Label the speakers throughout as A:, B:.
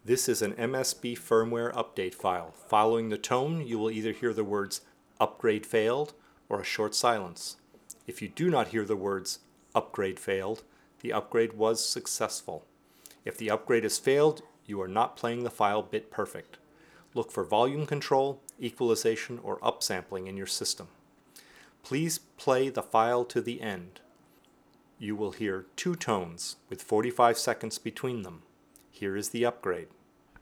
A: This is an MSB firmware update file. Following the tone, you will either hear the words "upgrade failed" or a short silence. If you do not hear the words "upgrade failed," the upgrade was successful. If the upgrade has failed, you are not playing the file bit perfect. Look for volume control, equalization, or upsampling in your system. Please play the file to the end. You will hear two tones with 45 seconds between them. Here is the upgrade.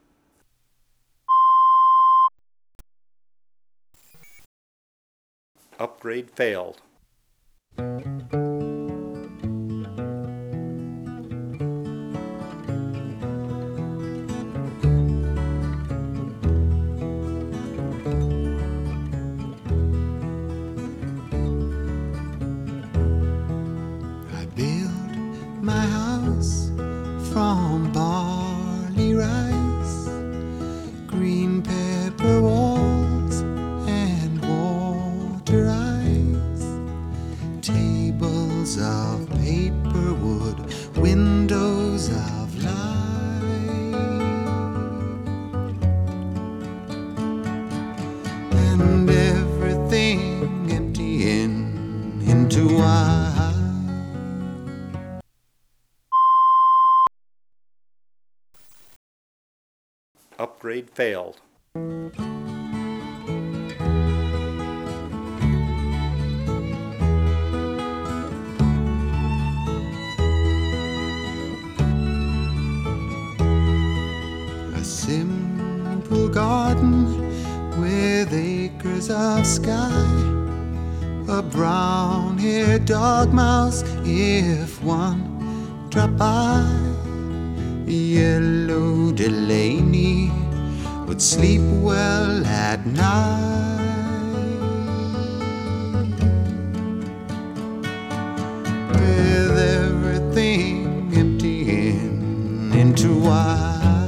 A: Upgrade failed.
B: I built my house from barley rice, green pepper walls and water ice, tables of paper wood, windows of light, and everything emptying into white.
A: Upgrade failed.
B: A simple garden with acres of sky, a brown-haired dog mouse if one drop by. Yellow Delaney would sleep well at night, with everything emptying into white.